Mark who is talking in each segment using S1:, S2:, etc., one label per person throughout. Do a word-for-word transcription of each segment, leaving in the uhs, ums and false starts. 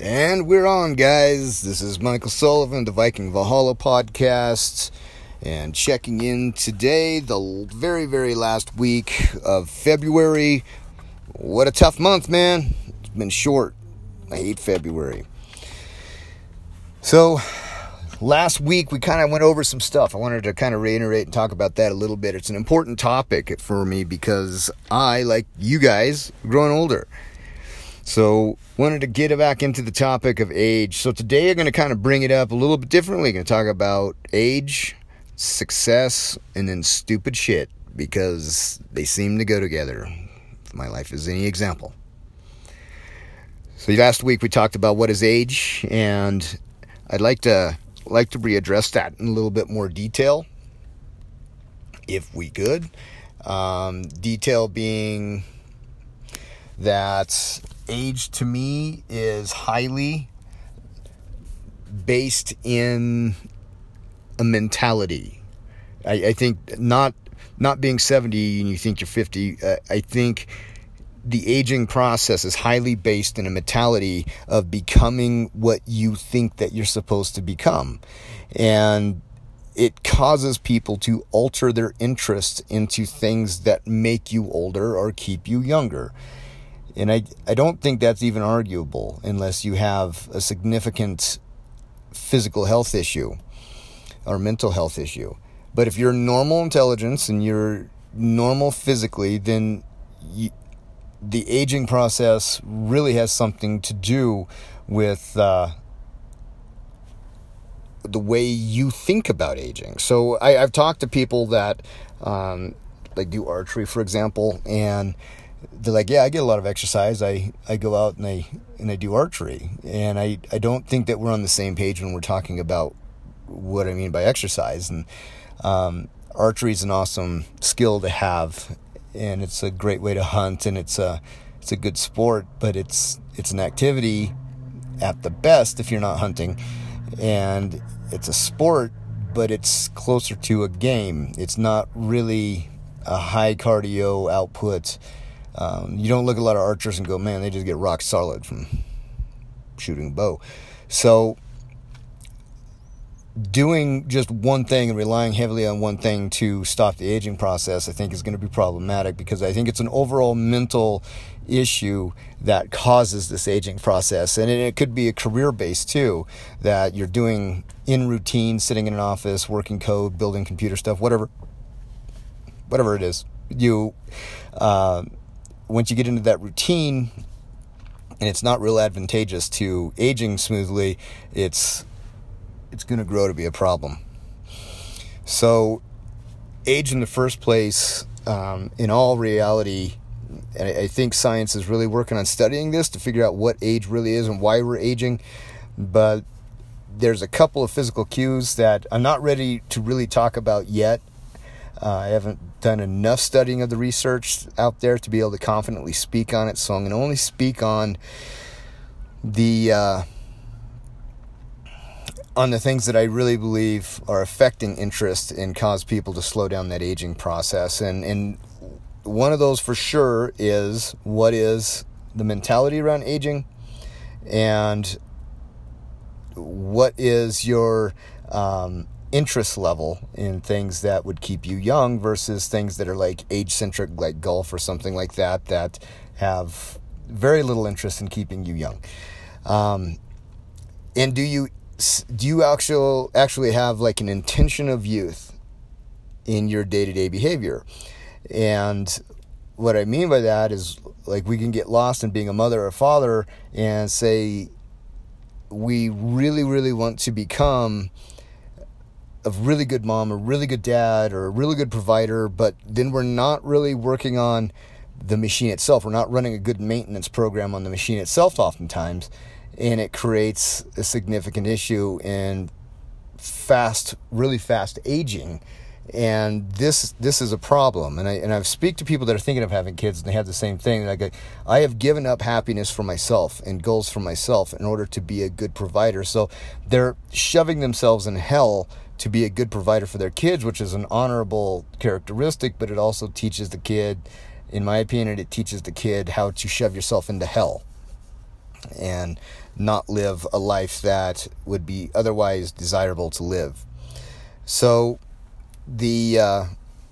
S1: And we're on, guys. This is Michael Sullivan, the Viking Valhalla podcast, and checking in today, the very, very last week of February. What a tough month, man. It's been short. I hate February. So, last week we kind of went over some stuff. I wanted to kind of reiterate and talk about that a little bit. It's an important topic for me because I, like you guys, growing older. So, wanted to get back into the topic of age. So today I'm going to kind of bring it up a little bit differently. I'm going to talk about age, success, and then stupid shit, because they seem to go together. If my life is any example. So last week we talked about what is age, and I'd like to like to readdress that in a little bit more detail, if we could. Um, detail being that age to me is highly based in a mentality. I, I think not not being seventy and you think you're fifty, uh, I think the aging process is highly based in a mentality of becoming what you think that you're supposed to become. And it causes people to alter their interest into things that make you older or keep you younger. And I, I don't think that's even arguable unless you have a significant physical health issue or mental health issue. But if you're normal intelligence and you're normal physically, then you, the aging process really has something to do with uh, the way you think about aging. So I, I've talked to people that um, like do archery, for example, and they're like, yeah, I get a lot of exercise. I, I go out and I and I do archery. And I, I don't think that we're on the same page when we're talking about what I mean by exercise. And um, archery is an awesome skill to have, and it's a great way to hunt, and it's a it's a good sport, but it's it's an activity at the best if you're not hunting. And it's a sport, but it's closer to a game. It's not really a high cardio output. Um, you don't look at a lot of archers and go, man, they just get rock solid from shooting a bow. So doing just one thing and relying heavily on one thing to stop the aging process, I think is going to be problematic, because I think it's an overall mental issue that causes this aging process. And it could be a career base too, that you're doing in routine, sitting in an office, working code, building computer stuff, whatever, whatever it is. You, uh, Once you get into that routine and it's not real advantageous to aging smoothly, it's it's going to grow to be a problem. So age in the first place, um, in all reality, and I, I think science is really working on studying this to figure out what age really is and why we're aging. But there's a couple of physical cues that I'm not ready to really talk about yet. Uh, I haven't done enough studying of the research out there to be able to confidently speak on it, so I'm going to only speak on the uh, on the things that I really believe are affecting interest and cause people to slow down that aging process. And and one of those for sure is, what is the mentality around aging, and what is your um, interest level in things that would keep you young versus things that are like age-centric, like golf or something like that, that have very little interest in keeping you young. Um, and do you do you actually actually have like an intention of youth in your day-to-day behavior? And what I mean by that is, like, we can get lost in being a mother or a father and say we really, really want to become a really good mom, a really good dad, or a really good provider, but then we're not really working on the machine itself. We're not running a good maintenance program on the machine itself oftentimes, and it creates a significant issue in fast, really fast aging. And this this is a problem. And I and I speak to people that are thinking of having kids, and they have the same thing. Like, I have given up happiness for myself and goals for myself in order to be a good provider. So they're shoving themselves in hell to be a good provider for their kids, which is an honorable characteristic, but it also teaches the kid, in my opinion, it teaches the kid how to shove yourself into hell. And not live a life that would be otherwise desirable to live. So the uh,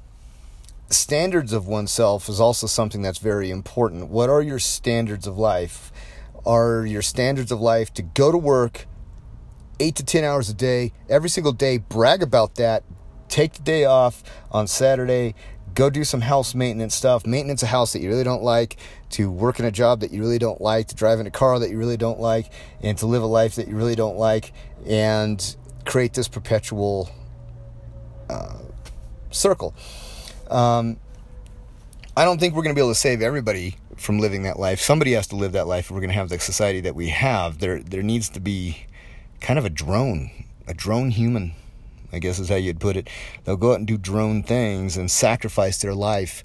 S1: standards of oneself is also something that's very important. What are your standards of life? Are your standards of life to go to work eight to ten hours a day, every single day, brag about that, take the day off on Saturday, go do some house maintenance stuff, maintenance a house that you really don't like, to work in a job that you really don't like, to drive in a car that you really don't like, and to live a life that you really don't like, and create this perpetual uh, circle. Um, I don't think we're going to be able to save everybody from living that life. Somebody has to live that life if we're going to have the society that we have. There, there needs to be kind of a drone, a drone human, I guess is how you'd put it. They'll go out and do drone things and sacrifice their life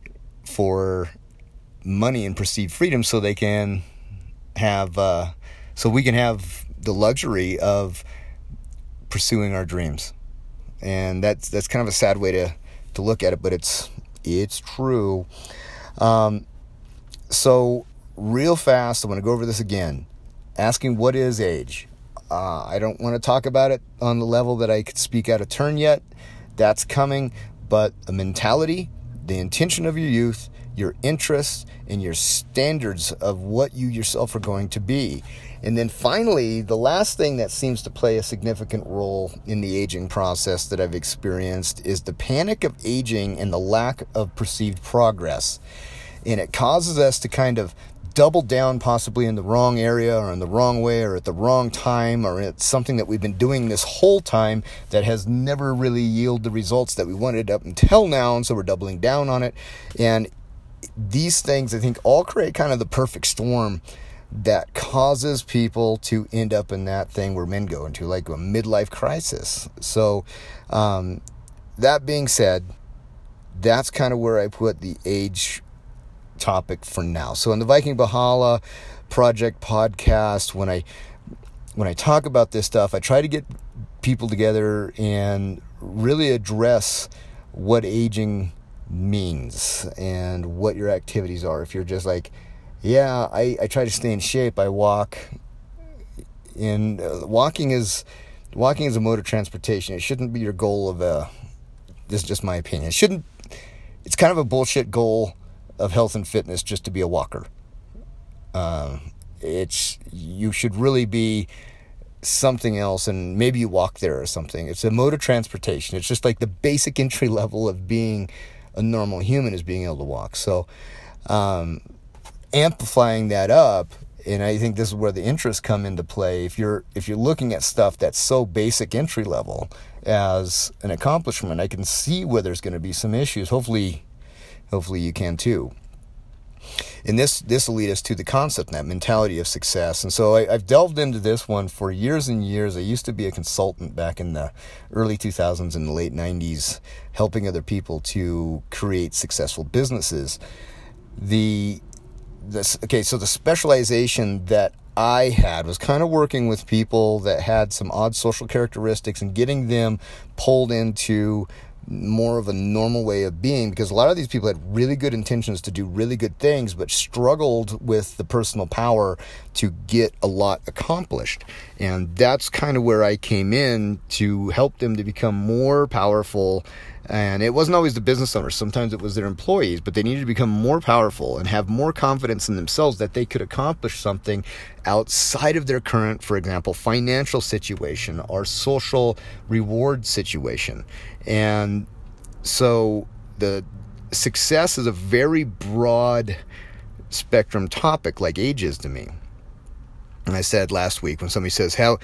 S1: for money and perceived freedom so they can have, uh, so we can have the luxury of pursuing our dreams. And that's, that's kind of a sad way to, to look at it, but it's, it's true. Um, so real fast, I want to go over this again. Asking what is age? Uh, I don't want to talk about it on the level that I could speak out of turn yet. That's coming. But a mentality, the intention of your youth, your interests, and your standards of what you yourself are going to be. And then finally, the last thing that seems to play a significant role in the aging process that I've experienced is the panic of aging and the lack of perceived progress. And it causes us to kind of double down possibly in the wrong area or in the wrong way or at the wrong time, or it's something that we've been doing this whole time that has never really yielded the results that we wanted up until now, and so we're doubling down on it. And these things, I think, all create kind of the perfect storm that causes people to end up in that thing where men go into, like a midlife crisis. So um, that being said, that's kind of where I put the age topic for now. So in the Viking Valhalla Project podcast, when I when I talk about this stuff, I try to get people together and really address what aging means and what your activities are. If you're just like, yeah, I, I try to stay in shape, I walk. And uh, walking is walking is a mode of transportation. It shouldn't be your goal of a, this is just my opinion. It shouldn't, it's kind of a bullshit goal of health and fitness just to be a walker. Um, it's, you should really be something else, and maybe you walk there or something. It's a mode of transportation. It's just like the basic entry level of being a normal human is being able to walk. So, um, amplifying that up, and I think this is where the interests come into play. If you're if you're looking at stuff that's so basic entry level as an accomplishment, I can see where there's going to be some issues. Hopefully, hopefully you can too. And this this will lead us to the concept and that mentality of success. And so I, I've delved into this one for years and years. I used to be a consultant back in the early two thousands and the late nineties, helping other people to create successful businesses. The this okay, so the specialization that I had was kind of working with people that had some odd social characteristics and getting them pulled into more of a normal way of being, because a lot of these people had really good intentions to do really good things, but struggled with the personal power to get a lot accomplished. And that's kind of where I came in to help them to become more powerful. And it wasn't always the business owners. Sometimes it was their employees, but they needed to become more powerful and have more confidence in themselves that they could accomplish something outside of their current, for example, financial situation or social reward situation. And so the success is a very broad spectrum topic, like age is to me. And I said last week, when somebody says, how,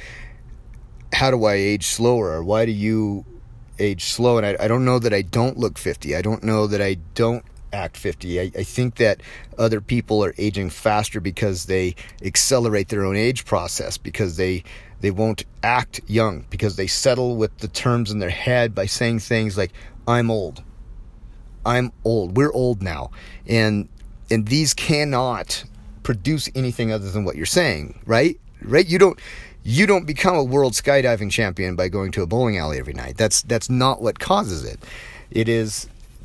S1: how do I age slower? Or why do you age slow? And I, I don't know that I don't look fifty. I don't know that I don't act fifty. I, I think that other people are aging faster because they accelerate their own age process, because they they won't act young, because they settle with the terms in their head by saying things like, I'm old. I'm old. We're old now. And and these cannot produce anything other than what you're saying, right? Right? You don't You don't become a world skydiving champion by going to a bowling alley every night. That's that's not what causes it. It is,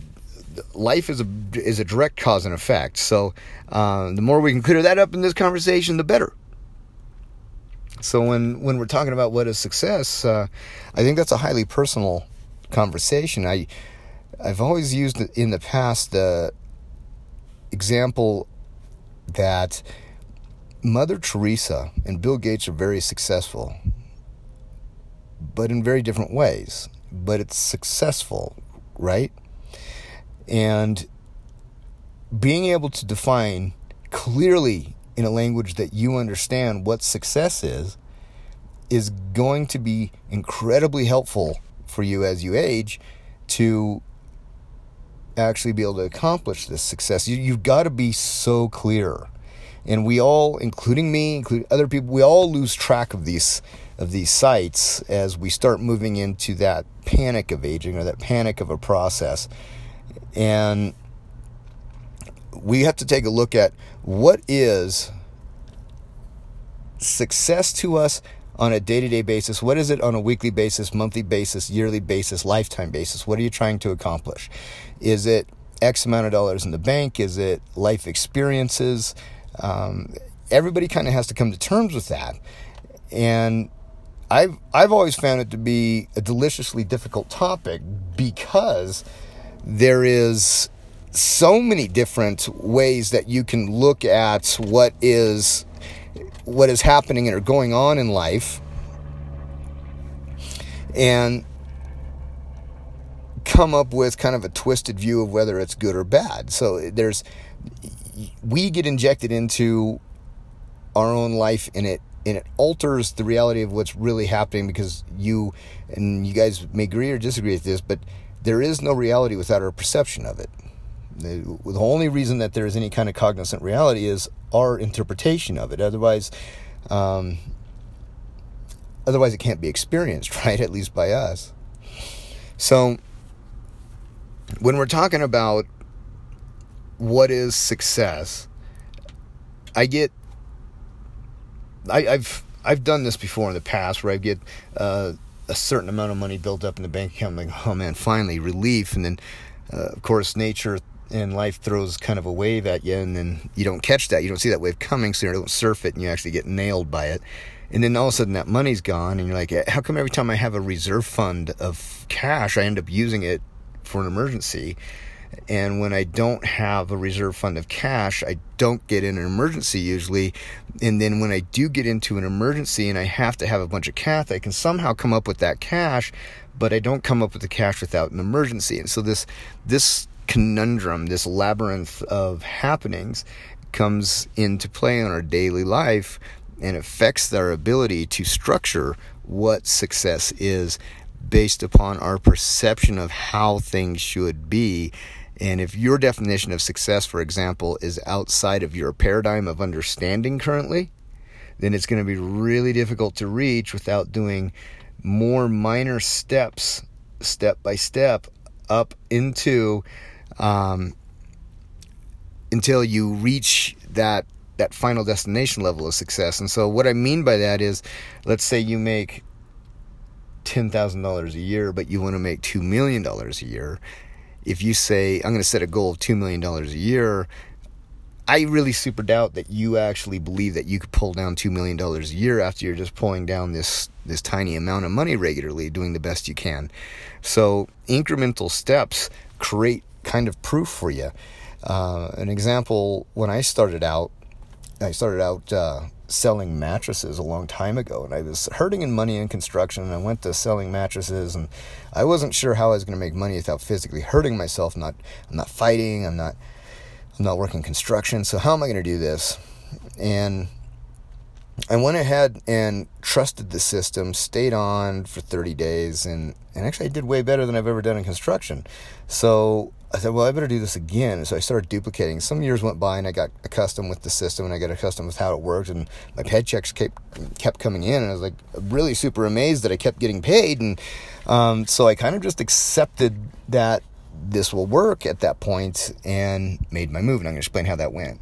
S1: life is a is a direct cause and effect. So uh, the more we can clear that up in this conversation, the better. So when, when we're talking about what is success, uh, I think that's a highly personal conversation. I, I've always used in the past the example that Mother Teresa and Bill Gates are very successful, but in very different ways. But it's successful, right? And being able to define clearly in a language that you understand what success is, is going to be incredibly helpful for you as you age to actually be able to accomplish this success. You, you've got to be so clear. And we all, including me, including other people, we all lose track of these of these sites as we start moving into that panic of aging or that panic of a process. And we have to take a look at what is success to us on a day-to-day basis. What is it on a weekly basis, monthly basis, yearly basis, lifetime basis? What are you trying to accomplish? Is it X amount of dollars in the bank? Is it life experiences? Um, everybody kind of has to come to terms with that. And I've I've always found it to be a deliciously difficult topic because there is so many different ways that you can look at what is what is happening or going on in life and come up with kind of a twisted view of whether it's good or bad. So there's we get injected into our own life and it and it alters the reality of what's really happening because you, and you guys may agree or disagree with this, but there is no reality without our perception of it. The, the only reason that there is any kind of cognizant reality is our interpretation of it. Otherwise, um, otherwise it can't be experienced, right? At least by us. So when we're talking about what is success, I get, I, I've I've done this before in the past where I get uh, a certain amount of money built up in the bank account. I'm like, oh man, finally, relief. And then, uh, of course, nature and life throws kind of a wave at you, and then you don't catch that. You don't see that wave coming, so you don't surf it, and you actually get nailed by it. And then all of a sudden that money's gone, and you're like, how come every time I have a reserve fund of cash, I end up using it for an emergency? And when I don't have a reserve fund of cash, I don't get in an emergency usually. And then when I do get into an emergency and I have to have a bunch of cash, I can somehow come up with that cash, but I don't come up with the cash without an emergency. And so this this conundrum, this labyrinth of happenings comes into play in our daily life and affects our ability to structure what success is based upon our perception of how things should be. And if your definition of success, for example, is outside of your paradigm of understanding currently, then it's going to be really difficult to reach without doing more minor steps, step by step, up into, um, until you reach that that final destination level of success. And so what I mean by that is, let's say you make ten thousand dollars a year, but you want to make two million dollars a year. If you say, I'm going to set a goal of two million dollars a year, I really super doubt that you actually believe that you could pull down two million dollars a year after you're just pulling down this, this tiny amount of money regularly, doing the best you can. So incremental steps create kind of proof for you. Uh, an example, when I started out, I started out uh, selling mattresses a long time ago, and I was hurting in money in construction, and I went to selling mattresses, and I wasn't sure how I was going to make money without physically hurting myself. I'm not, I'm not fighting, I'm not, I'm not working construction, so how am I going to do this? And I went ahead and trusted the system, stayed on for thirty days, and, and actually I did way better than I've ever done in construction. So I said, well, I better do this again. So I started duplicating. Some years went by and I got accustomed with the system and I got accustomed with how it worked, and my paychecks kept, kept coming in, and I was like really super amazed that I kept getting paid. And um, so I kind of just accepted that this will work at that point and made my move. And I'm going to explain how that went.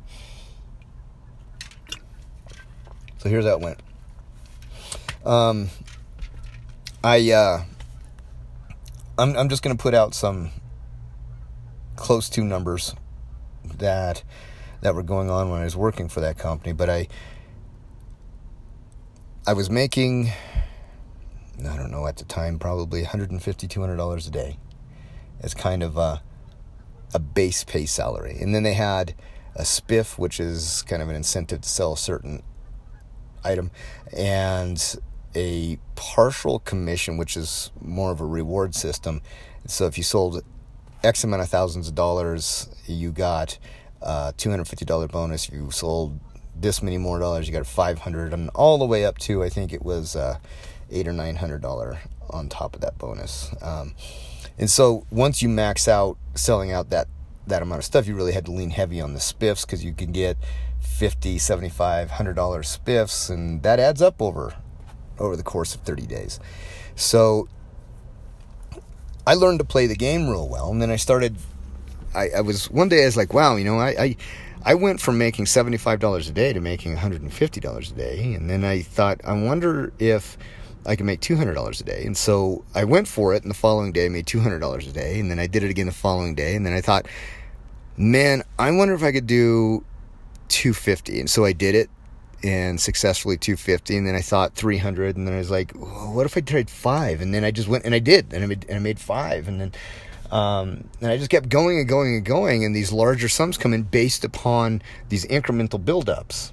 S1: So here's how it went. Um, I, uh, I'm, I'm just going to put out some close to numbers that that were going on when I was working for that company. But I I was making, I don't know, at the time, probably one hundred fifty dollars, two hundred dollars a day as kind of a, a base pay salary. And then they had a spiff, which is kind of an incentive to sell a certain item, and a partial commission, which is more of a reward system. So if you sold X amount of thousands of dollars, you got a two hundred fifty dollars bonus. If you sold this many more dollars, you got a five hundred dollars, and all the way up to, I think it was uh, eight or nine hundred dollars on top of that bonus. Um, and so once you max out selling out that that amount of stuff, you really had to lean heavy on the spiffs, because you can get fifty, seventy-five, one hundred dollars spiffs, and that adds up over over the course of thirty days. So I learned to play the game real well, and then I started, I, I was, one day I was like, wow, you know, I, I, I went from making seventy-five dollars a day to making one hundred fifty dollars a day, and then I thought, I wonder if I can make two hundred dollars a day. And so I went for it, and the following day I made two hundred dollars a day, and then I did it again the following day, and then I thought, man, I wonder if I could do two hundred fifty. And so I did it, and successfully two hundred fifty, and then I thought three hundred, and then I was like, well, what if I tried five? And then I just went, and I did, and I made, and I made five, and then um, and I just kept going and going and going, and these larger sums come in based upon these incremental buildups.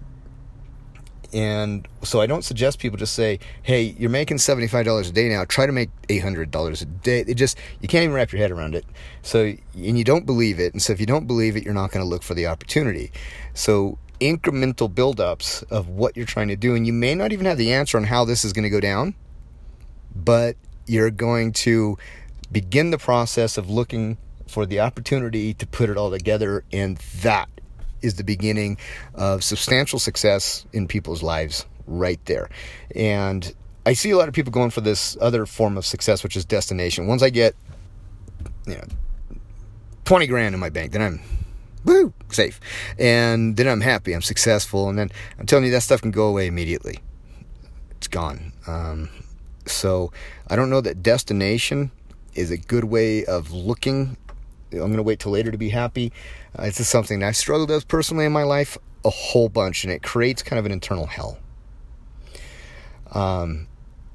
S1: And so I don't suggest people just say, hey, you're making seventy-five dollars a day now, try to make eight hundred dollars a day. It just, you can't even wrap your head around it. So, and you don't believe it. And so if you don't believe it, you're not going to look for the opportunity. So incremental buildups of what you're trying to do, and you may not even have the answer on how this is going to go down, but you're going to begin the process of looking for the opportunity to put it all together, and that is the beginning of substantial success in people's lives right there. And I see a lot of people going for this other form of success, which is destination. Once I get, you know, twenty grand in my bank, then I'm woo safe, and then I'm happy, I'm successful, and then I'm telling you, that stuff can go away immediately. It's gone. Um, so I don't know that destination is a good way of looking. I'm going to wait till later to be happy. Uh, it's just something that I've struggled with personally in my life a whole bunch, and it creates kind of an internal hell. Um,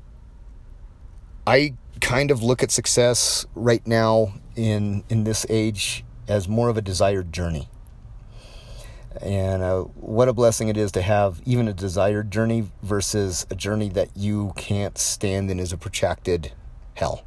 S1: I kind of look at success right now in in this age as more of a desired journey. And uh, what a blessing it is to have even a desired journey versus a journey that you can't stand and is a protracted hell.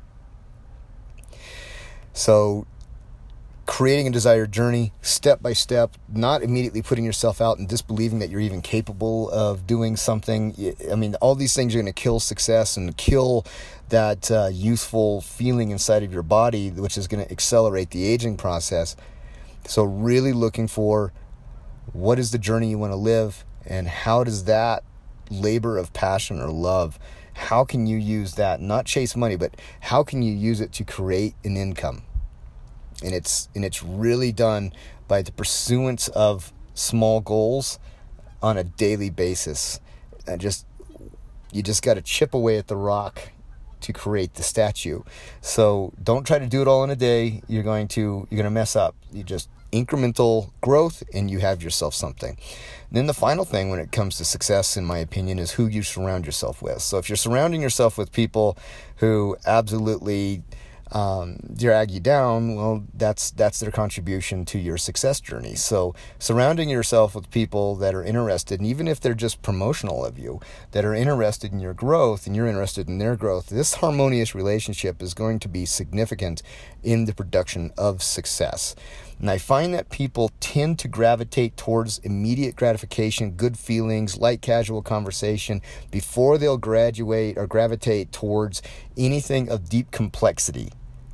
S1: So creating a desired journey, step by step, not immediately putting yourself out and disbelieving that you're even capable of doing something. I mean, all these things are going to kill success and kill that uh, youthful feeling inside of your body, which is going to accelerate the aging process. So really looking for what is the journey you want to live, and how does that labor of passion or love, how can you use that, not chase money, but how can you use it to create an income? And it's and it's really done by the pursuance of small goals on a daily basis. And just you just got to chip away at the rock to create the statue. So don't try to do it all in a day. You're going to you're going to mess up. You just incremental growth, and you have yourself something. And then the final thing when it comes to success, in my opinion, is who you surround yourself with. So if you're surrounding yourself with people who absolutely Um, drag you down, well, that's that's their contribution to your success journey. So surrounding yourself with people that are interested, and even if they're just promotional of you, that are interested in your growth and you're interested in their growth, this harmonious relationship is going to be significant in the production of success. And I find that people tend to gravitate towards immediate gratification, good feelings, light casual conversation, before they'll graduate or gravitate towards anything of deep complexity,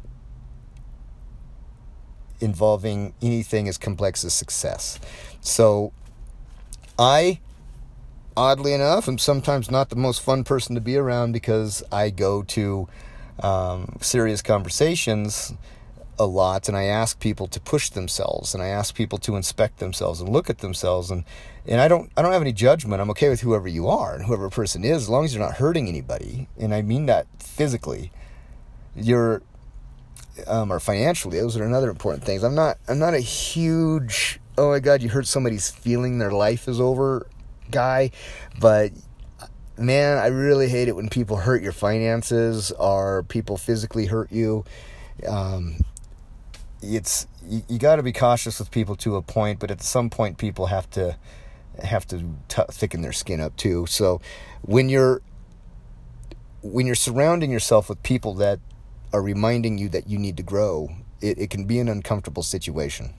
S1: involving anything as complex as success. So I, oddly enough, am sometimes not the most fun person to be around, because I go to um, serious conversations a lot, and I ask people to push themselves, and I ask people to inspect themselves and look at themselves, and and I don't I don't have any judgment. I'm okay with whoever you are and whoever a person is, as long as you're not hurting anybody, and I mean that physically. You're um, or financially, those are another important things. I'm not I'm not a huge, oh my God, you hurt somebody's feeling, their life is over guy, but man, I really hate it when people hurt your finances or people physically hurt you. Um, it's you, you got to be cautious with people to a point, but at some point people have to have to t- thicken their skin up too. So when you're when you're surrounding yourself with people that are reminding you that you need to grow, it, it can be an uncomfortable situation.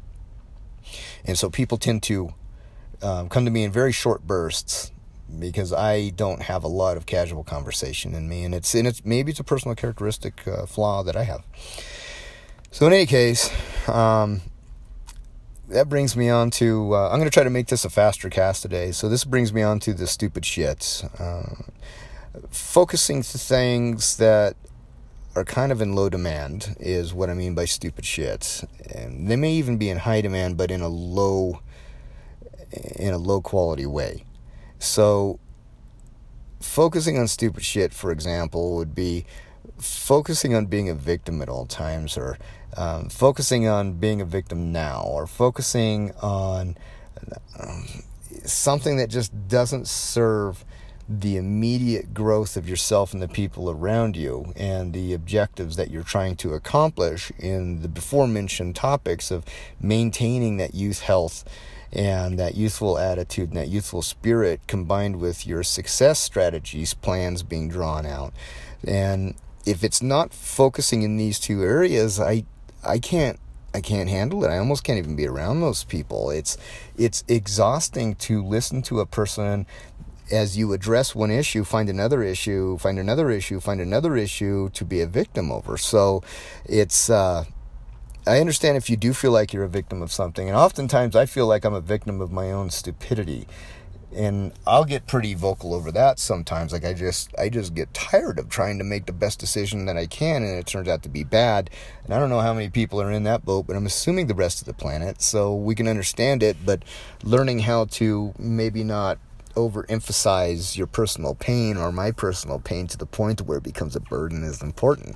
S1: And so people tend to um, come to me in very short bursts because I don't have a lot of casual conversation in me, and it's and it's maybe it's a personal characteristic uh, flaw that I have. So in any case, um, that brings me on to, uh, I'm going to try to make this a faster cast today. So this brings me on to the stupid shit. Uh, focusing to things that are kind of in low demand is what I mean by stupid shit. And they may even be in high demand, but in a low, in a low quality way. So focusing on stupid shit, for example, would be focusing on being a victim at all times, or um, focusing on being a victim now, or focusing on um, something that just doesn't serve the immediate growth of yourself and the people around you and the objectives that you're trying to accomplish in the before mentioned topics of maintaining that youth health and that youthful attitude and that youthful spirit, combined with your success strategies, plans being drawn out. And if it's not focusing in these two areas, I I can't I can't handle it. I almost can't even be around those people. It's it's exhausting to listen to a person as you address one issue, find another issue, find another issue, find another issue to be a victim over. So it's uh I understand if you do feel like you're a victim of something, and oftentimes I feel like I'm a victim of my own stupidity, and I'll get pretty vocal over that sometimes. Like I just I just get tired of trying to make the best decision that I can, and it turns out to be bad. And I don't know how many people are in that boat, but I'm assuming the rest of the planet, so we can understand it. But learning how to maybe not overemphasize your personal pain or my personal pain to the point where it becomes a burden is important.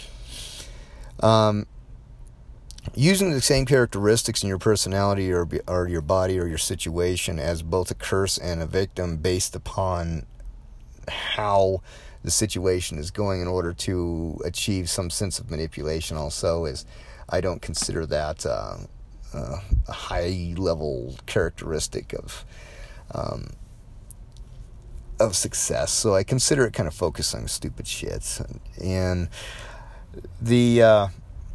S1: Um Using the same characteristics in your personality or, or your body or your situation as both a curse and a victim based upon how the situation is going in order to achieve some sense of manipulation also is, I don't consider that uh, uh, a high-level characteristic of um, of success. So I consider it kind of focusing on stupid shit. And the... Uh,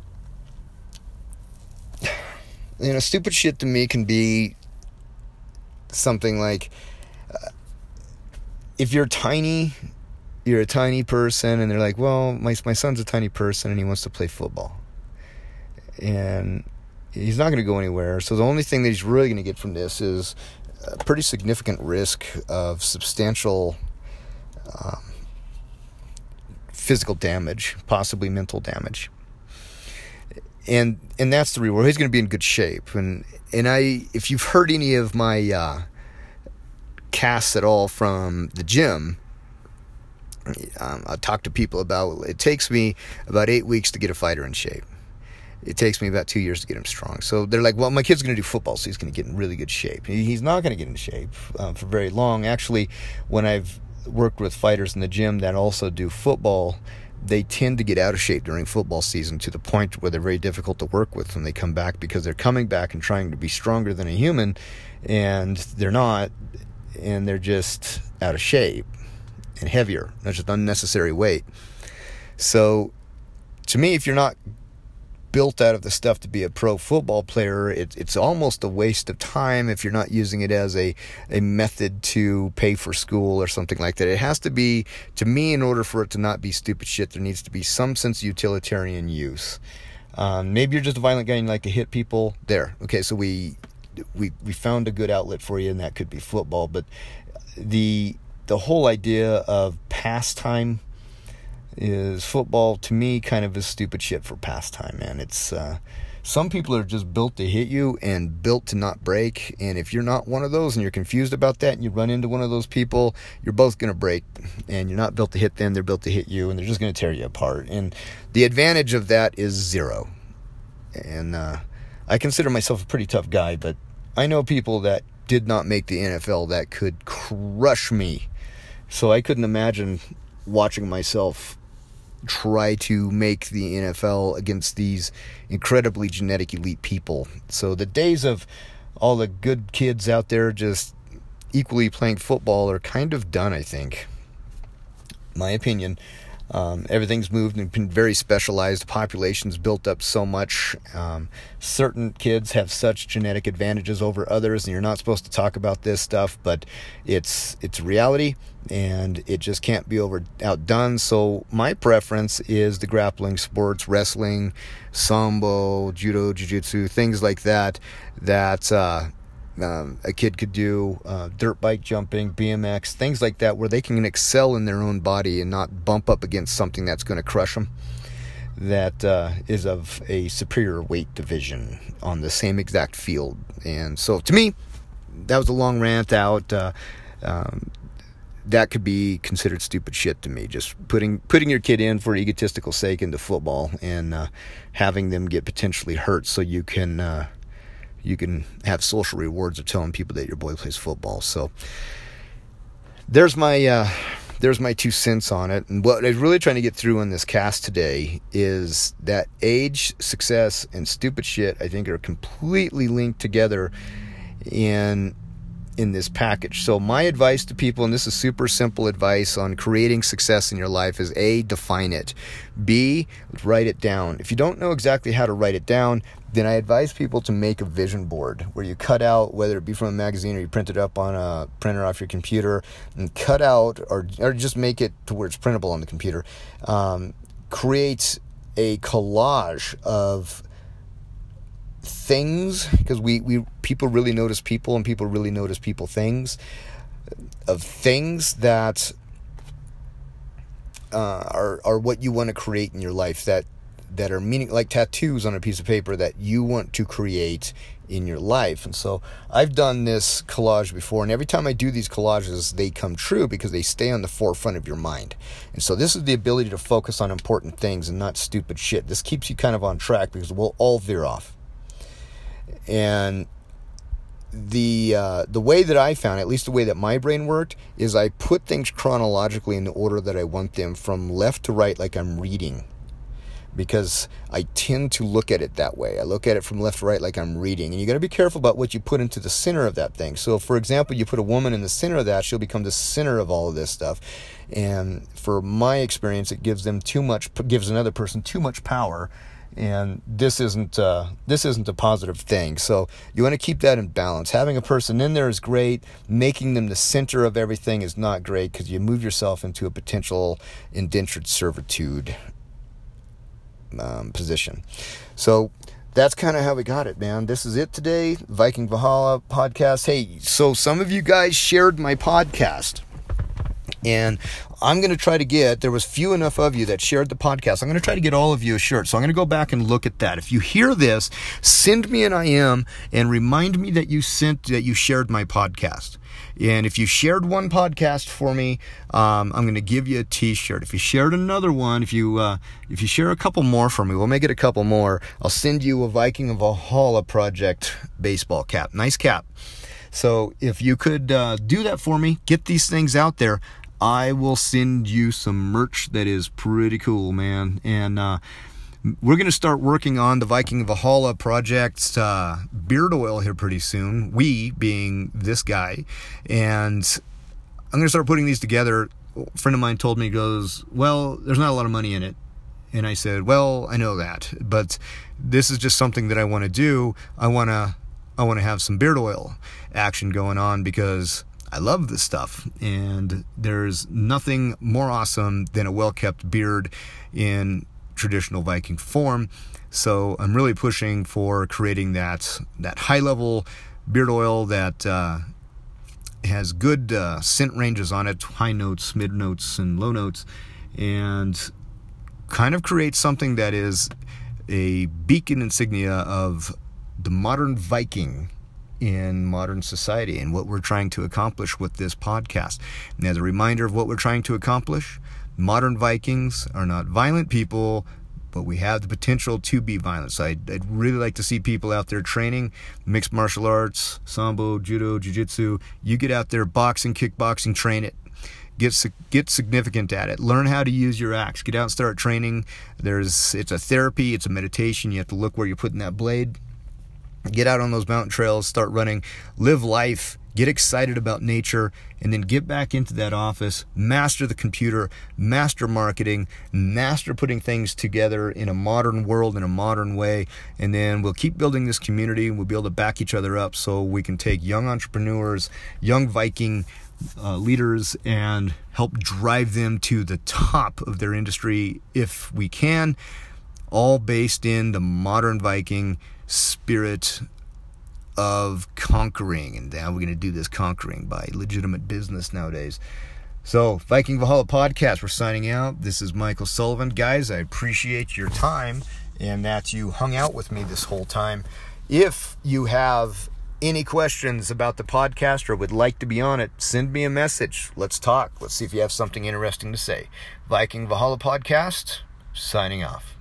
S1: You know, stupid shit to me can be something like, uh, if you're tiny, you're a tiny person, and they're like, well, my my son's a tiny person, and he wants to play football. And he's not going to go anywhere, so the only thing that he's really going to get from this is a pretty significant risk of substantial um, physical damage, possibly mental damage. And and that's the reward. He's going to be in good shape. And and I, if you've heard any of my uh, casts at all from the gym, um, I talk to people about, it takes me about eight weeks to get a fighter in shape. It takes me about two years to get him strong. So they're like, well, my kid's going to do football, so he's going to get in really good shape. He's not going to get in shape um, for very long. Actually, when I've worked with fighters in the gym that also do football, they tend to get out of shape during football season to the point where they're very difficult to work with when they come back, because they're coming back and trying to be stronger than a human, and they're not, and they're just out of shape and heavier. That's just unnecessary weight. So to me, if you're not built out of the stuff to be a pro football player, it, it's almost a waste of time if you're not using it as a, a method to pay for school or something like that. It has to be, to me, in order for it to not be stupid shit, there needs to be some sense of utilitarian use. Um, maybe you're just a violent guy and you like to hit people. There. Okay, so we we we found a good outlet for you, and that could be football. But the the whole idea of pastime is football, to me, kind of is stupid shit for pastime, man. It's uh, some people are just built to hit you and built to not break, and if you're not one of those and you're confused about that and you run into one of those people, you're both going to break, and you're not built to hit them, they're built to hit you, and they're just going to tear you apart. And the advantage of that is zero. And uh, I consider myself a pretty tough guy, but I know people that did not make the N F L that could crush me So I couldn't imagine watching myself try to make the N F L against these incredibly genetic elite people. So the days of all the good kids out there just equally playing football are kind of done, I think. My opinion. Um, everything's moved and been very specialized. The population's built up so much. Um, certain kids have such genetic advantages over others, and you're not supposed to talk about this stuff, but it's it's reality, and it just can't be over outdone. So my preference is the grappling sports, wrestling, sambo, judo, jiu-jitsu, things like that, that uh, Um, a kid could do uh, dirt bike jumping, B M X, things like that, where they can excel in their own body and not bump up against something that's going to crush them, that uh, is of a superior weight division on the same exact field. And so to me, that was a long rant out. Uh, um, that could be considered stupid shit to me, just putting putting your kid in for egotistical sake into football and uh, having them get potentially hurt so you can... Uh, you can have social rewards of telling people that your boy plays football. So there's my uh, there's my two cents on it. And what I was really trying to get through on this cast today is that age, success, and stupid shit, I think, are completely linked together in in this package. So my advice to people, and this is super simple advice on creating success in your life, is A, define it. B, write it down. If you don't know exactly how to write it down, then I advise people to make a vision board where you cut out, whether it be from a magazine or you print it up on a printer off your computer, and cut out, or, or just make it to where it's printable on the computer. Um, create a collage of things, because we, we people really notice people, and people really notice people things, of things that uh, are are what you want to create in your life, that that are meaning, like tattoos on a piece of paper that you want to create in your life. And so I've done this collage before, and every time I do these collages, they come true because they stay on the forefront of your mind. And so this is the ability to focus on important things and not stupid shit. This keeps you kind of on track because we'll all veer off. And the uh, the way that I found, at least the way that my brain worked, is I put things chronologically in the order that I want them, from left to right, like I'm reading. Because I tend to look at it that way. I look at it from left to right like I'm reading. And you got to be careful about what you put into the center of that thing. So, for example, you put a woman in the center of that, she'll become the center of all of this stuff. And for my experience, it gives them too much, gives another person too much power. And this isn't uh, this isn't a positive thing. So you want to keep that in balance. Having a person in there is great. Making them the center of everything is not great, because you move yourself into a potential indentured servitude um, position. So that's kind of how we got it, man. This is it today. Viking Valhalla podcast. Hey, so some of you guys shared my podcast. And I'm going to try to get, there was few enough of you that shared the podcast. I'm going to try to get all of you a shirt. So I'm going to go back and look at that. If you hear this, send me an I M and remind me that you sent, that you shared my podcast. And if you shared one podcast for me, um, I'm going to give you a t-shirt. If you shared another one, if you, uh, if you share a couple more for me, we'll make it a couple more. I'll send you a Viking of Valhalla Project baseball cap. Nice cap. So if you could uh, do that for me, get these things out there, I will send you some merch that is pretty cool, man. And uh, we're going to start working on the Viking Valhalla Project's uh, beard oil here pretty soon. We being this guy. And I'm going to start putting these together. A friend of mine told me, he goes, well, there's not a lot of money in it. And I said, well, I know that. But this is just something that I want to do. I want to I want to have some beard oil action going on, because I love this stuff, and there's nothing more awesome than a well-kept beard in traditional Viking form. So I'm really pushing for creating that that high-level beard oil that uh, has good uh, scent ranges on it, high notes, mid notes, and low notes, and kind of create something that is a beacon insignia of the modern Viking in modern society and what we're trying to accomplish with this podcast. And as a reminder of what we're trying to accomplish, modern Vikings are not violent people, but we have the potential to be violent. So I'd, I'd really like to see people out there training mixed martial arts, sambo, judo, jiu-jitsu. You get out there, boxing, kickboxing, train it. Get get significant at it. Learn how to use your axe. Get out and start training. There's it's a therapy. It's a meditation. You have to look where you're putting that blade. Get out on those mountain trails. Start running. Live life. Get excited about nature, and then get back into that office. Master the computer. Master marketing. Master putting things together in a modern world in a modern way. And then we'll keep building this community. We'll be able to back each other up so we can take young entrepreneurs, young Viking Uh, leaders, and help drive them to the top of their industry if we can, all based in the modern Viking spirit of conquering. And now we're going to do this conquering by legitimate business nowadays. So, Viking Valhalla Podcast, we're signing out. This is Michael Sullivan. Guys, I appreciate your time and that you hung out with me this whole time. If you have any questions about the podcast or would like to be on it, send me a message. Let's talk. Let's see if you have something interesting to say. Viking Valhalla Podcast, signing off.